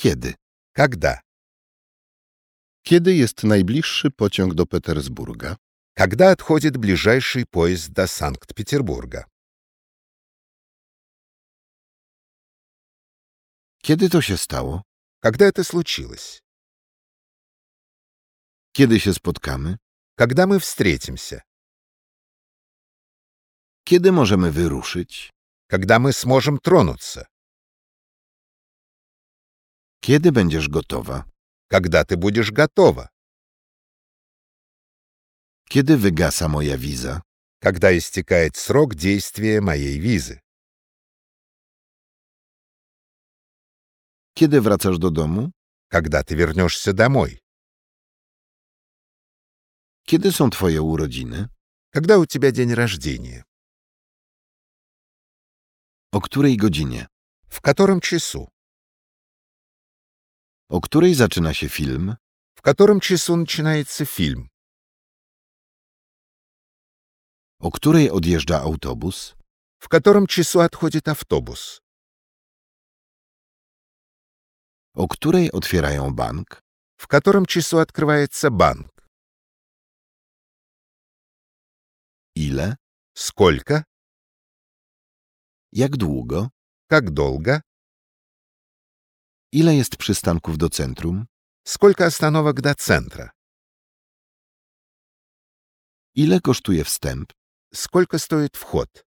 Kiedy? Когда? Kiedy jest najbliższy pociąg do Petersburga? Когда отходит ближайший поезд до Санкт-Петербурга? Kiedy to się stało? Когда это случилось? Kiedy się spotkamy? Когда мы встретимся? Kiedy możemy wyruszyć? Когда мы сможем тронуться? Kiedy będziesz gotowa? Когда ты будешь готова? Kiedy wygasa moja wiza? Когда истекает срок действия моей визы? Kiedy wracasz do domu? Когда ты вернешься домой? Kiedy są twoje urodziny? Когда у тебя день рождения? O której godzinie? В котором часу? O której zaczyna się film? В котором часу начинается фильм? O której odjeżdża autobus? В котором часу отходит автобус? O której otwierają bank? В котором часу открывается банк? Ile? Сколько? Jak długo? Как долго? Ile jest przystanków do centrum? Сколько остановок до центра? Ile kosztuje wstęp? Сколько стоит вход?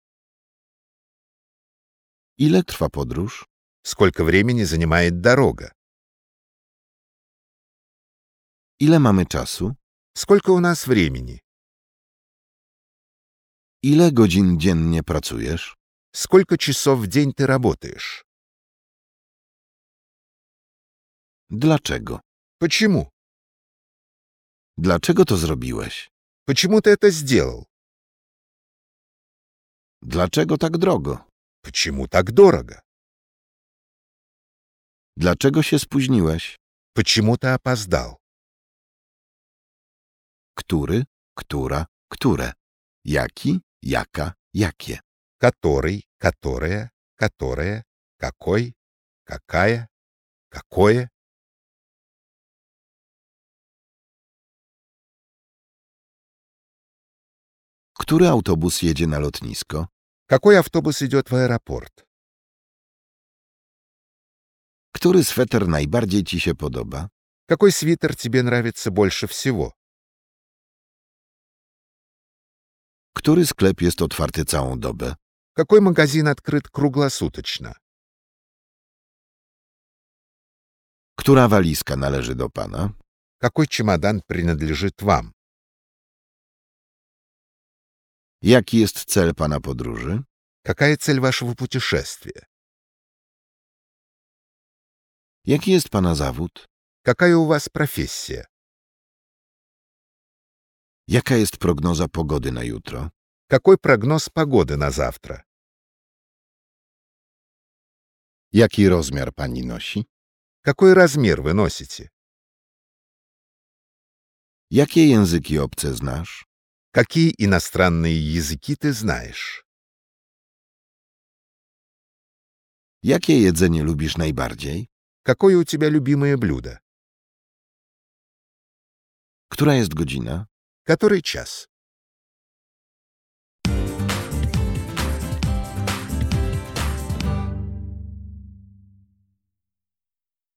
Ile trwa podróż? Сколько времени занимает дорога? Ile mamy czasu? Сколько у нас времени? Ile godzin dziennie pracujesz? Сколько часов в день ты работаешь? Dlaczego? Почему? Dlaczego to zrobiłeś? Почему ты это сделал? Dlaczego tak drogo? Почему так дорого? Dlaczego się spóźniłeś? Почему ты опоздал? Który? Która? Które? Jaki? Jaka? Jakie? Который, которая, которая, какой, какая, какое? Który autobus jedzie na lotnisko? Какой автобус идет в аэропорт? Który sweter najbardziej ci się podoba? Какой свитер тебе нравится больше всего? Który sklep jest otwarty całą dobę? Какой магазин открыт круглосуточно? Która walizka należy do pana? Какой чемодан принадлежит вам? Jaki jest cel pana podróży? Какая цель вашего путешествия? Jaki jest pana zawód? Какая у вас профессия? Jaka jest prognoza pogody na jutro? Какой прогноз погоды на завтра? Jaki rozmiar pani nosi? Какой размер вы носите? Jakie języki obce znasz? Какие иностранные языки ты знаешь? Jakie jedzenie lubisz najbardziej? Какое у тебя любимое блюдо? Która jest godzina? Который час?